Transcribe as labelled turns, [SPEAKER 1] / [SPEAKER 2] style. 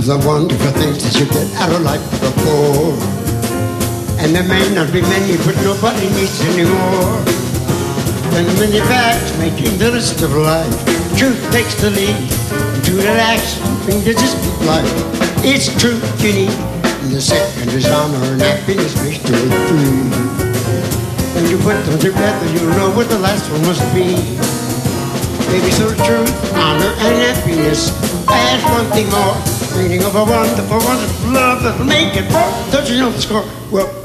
[SPEAKER 1] of the wonderful things that you get out of life before. And there may not be many, but nobody needs any more. Than the many facts making the list of life. Truth takes the lead, and true that action brings the distant life. It's truth you need, and the second is honor and happiness makes two or three. When you put them together, you'll know what the last one must be. Maybe so truth, honor, and happiness. Add one thing more, meaning of a wonderful, wonderful love that'll make it more. Don't you know the score? Well,